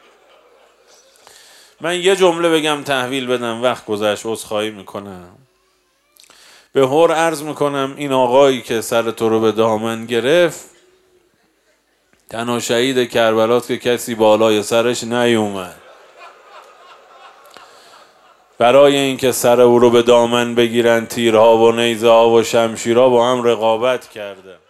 من یه جمله بگم تحویل بدم، وقت گذشت، عذرخواهی میکنم. به هر عرض میکنم این آقایی که سر تو رو به دامن گرفت تنها شهید کربلاست که کسی بالای سرش نیومد. برای اینکه سر او رو به دامن بگیرن تیرها و نیزه ها و شمشیرها با هم رقابت کرده.